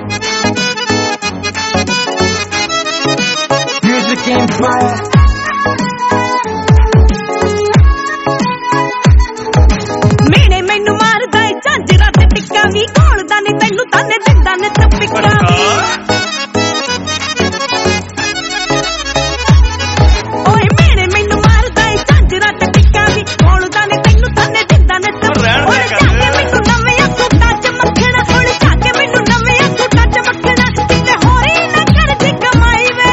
Music Empire. मेने मैनू मारदा है झांजरा ते टिक्का वी घोलदा ने तैनू ताने दिंदा ने तपिक्का ओए मेने मैनू मारदा है झांजरा ते टिक्का वी घोलदा ने तैनू ताने दिंदा ने तपिक्का मैनू नवियां सूटां च मक्खना हुण जाके मैनू नवियां सूटां च मक्खना किते होरी ना कर दी कमाई वे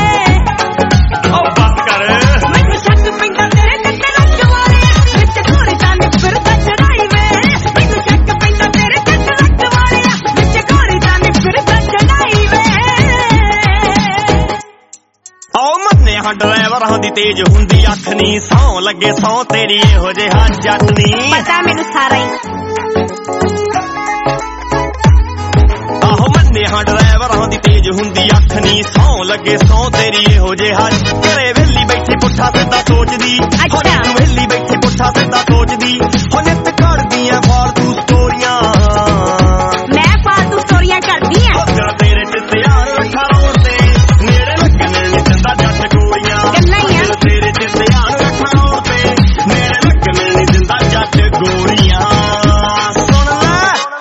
ओ बस कर मैनू शक पैंदा तेरे ते रंग वाले विच घोड़े जाने फिरदा चढ़ाई वे मैनू शक पैंदा तेरे ते रंग वाले विच घोड़े जाने फिरदा चढ़ाई वे आओ मन्ने हां ड्राइवरां दी तेज हुंदी अख नी सौ लगे सौ तेरी एहो जिहा जट नी पता मैनू सारा ही आहो मन्ने हां ड्राइवरां दी तेज हुंदी अख नी सौ लगे सौ तेरी एहो जिहा घरे वेली बैठी पुੱਠਾ ਸਿੱਧਾ सोचदी अच्छा वेली बैठी पुੱਠਾ सिੱਧਾ सोचदी हो नित करदियां फालतू स्टोरियां मैं फालतू स्टोरियां करदी हां तेरा तेरे ते यार रखा रोड ते नेड़े लगने नहीं दिंदा जट गोलियां गल्लां ही आ तेरे ते यार रखा रोड ते नेड़े लगने नहीं दिंदा जट गोलियां सुन ले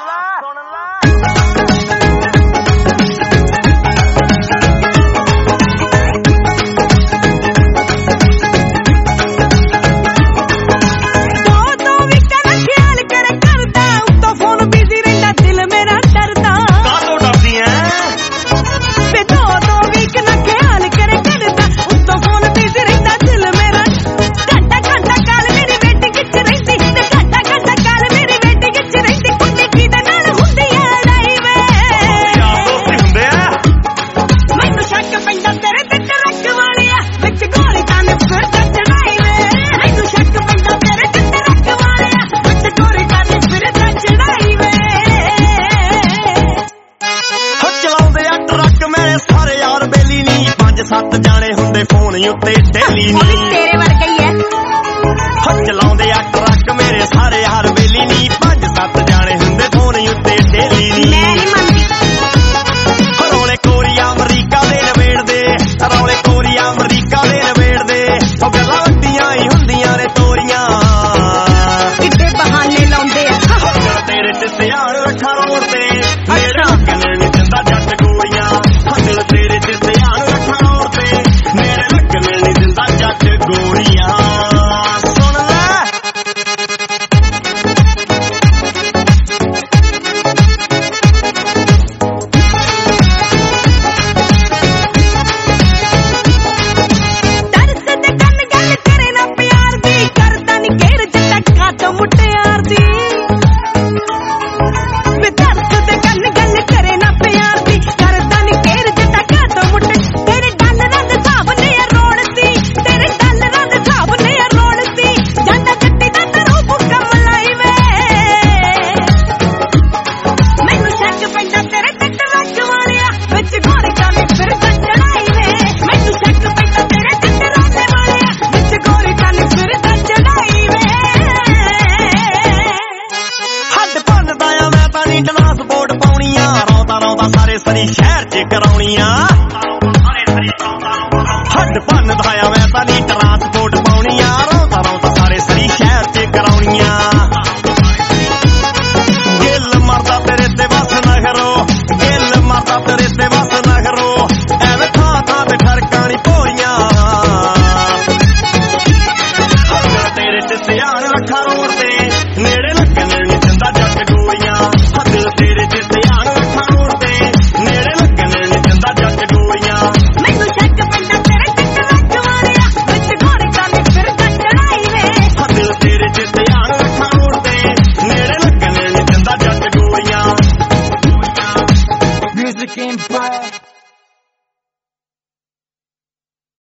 दो भी कर ख्याल करे करदा उत्तों फोन बिजी रहंदा दिल मेरा डरदा काहतों डरदी ऐ वे दो भी ख्याल करे करदा उत्तों फोन बिजी रहंदा दिल मेरा घंटा घंटा काल मेरी वेटिंग विच रहिंदी ते घंटा घंटा काल मेरी वेटिंग विच रहिंदी कुड़ी किदे नाल हुंदी ऐ लड़ाई वे यार ਦੋਸਤੀ ਹੁੰਦੇ ਆ मैनू शक पैंदा तेरे ते रंग वालिया विच गोली जाने फिरदा चढ़ाई वे मैनू शक पैंदा तेरे ते रंग वालिया विच गोली जाने फिरदा चढ़ाई वे ਹੋ ਚਲਾਉਂਦੇ ਆ ਟਰੱਕ ਮੇਰੇ ਸਾਰੇ ਯਾਰ ਬੇਲੀ ਨਹੀਂ 5-7 ਜਾਣੇ ਹੁੰਦੇ ਫੋਨ ਉੱਤੇ ਡੇਲੀ ਉਹ ਵੀ ਨਹੀਂ ਤੇਰੇ ਵਰਗਾ ਹੀ ਹੈ ਹੋ ਚਲਾਉਂਦੇ ਆ ਟਰੱਕ ਮੇਰੇ ਸਾਰੇ ਯਾਰ ਬੇਲੀ ਨਹੀਂ 5-7 ਜਾਣੇ ਹੁੰਦੇ ਫੋਨ ਉੱਤੇ ਡੇਲੀ ਮੈਂ ਨਹੀਂ ਨਹੀਂ ਮੰਨਦੀ ਰੌਲੇ ਕੋਰੀਆ ਅਮਰੀਕਾ ਦੇ ਨਵੇੜਦੇ ਰੌਲੇ ਕੋਰੀਆ ਅਮਰੀਕਾ ਦੇ ਨਵੇੜਦੇ ਉਹ ਗੱਲਾਂ ਵੱਡੀਆਂ ਹੀ ਹੁੰਦੀਆਂ ਨੇ ਤੋਰੀਆਂ ਕਿੱਡੇ ਬਹਾਨੇ ਲਾਉਂਦੇ ਆ ਹੋ ਤੇਰੇ ਤੇ ਧਿਆਨ ਰੱਖਾ ਰੋਡ ਤੇ ਮੇਰੇ ਲੱਗਣੇ ਨਹੀਂ ਦਿੰਦਾ ਜੱਟ ਗੋਲੀਆਂ ਹੱਥ ਤੇਰੇ ਤੇ ਧਿਆਨ ਰੱਖਾ ਰੋਡ ਤੇ ਮੇਰੇ ਲੱਗਣੇ ਨਹੀਂ ਦਿੰਦਾ ਜੱਟ ਗੋਲੀਆਂ ਸੁਣ ਲੈ ਦਰਸ ਦੇ ਕੰਨ ਗੱਲ ਕਰੇ ਨਾ ਪਿਆਰ ਦੀ ਕਰਦਾ ਨੀ ਘੇਰ ਜੱਟਾ ਤੋਂ ਮੁਟਿਆਰ ਦੀ ਵੇ ਦਰਸ ਦੇ ਕੰਨ ਗੱਲ ਕਰੇ ਨਾ ਪਿਆਰ ਦੀ ਕਰਦਾ ਨੀ ਘੇਰ ਜੱਟਾ ਤੋਂ ਮੁਟੇ ਤੇਰੇ ਡਾਲਰਾਂ ਦੇ ਹਿਸਾਬ ਨੇ ਰੋੜਦੀ ਤੇਰੇ ਡਾਲਰਾਂ ਦੇ ਹਿਸਾਬ ਨੇ ਰੋੜਦੀ ਜਾਂਦਾ ਜੱਟੀ ਦਾ ਤਰੂ ਭੁੱਕਾ ਮਲਾਈ ਵੇ ਮੈਨੂੰ ਸ਼ੱਕ ਪੈਂਦਾ ਤੇਰੇ ਤੇ ਰੰਗ ਵਾਲਿਆ ਵਿੱਚ ਘੋੜੇ ਜਾਨੇ ਫਿਰਦਾ ਚੜਾਈ ਵੇ ਮੈਨੂੰ ਸ਼ੱਕ ਪੈਂਦਾ ਤੇਰੇ ਤੇ ਰੰਗ ਵਾਲਿਆ ਵਿੱਚ ਘੋੜੇ ਜਾਨੇ ਫਿਰਦਾ ਚੜਾਈ ਵੇ ਹੱਡ ਭੰਨਦਾ ਆ ਮੈਂ ਤਾਂ ਨਹੀਂ ਟਰਾਂਸਪੋਰਟ ਪਾਉਣੀਆਂ ਰੌਂਦਾ ਰੌਂਦਾ ਸਾਰੇ ਸਰੀ ਸ਼ਹਿਰ 'ਚ ਕਰਾਉਣੀਆਂ ਹੱਡ ਭੰਨਦਾ ਆ ਮੈਂ ਤਾਂ ਨਹੀਂ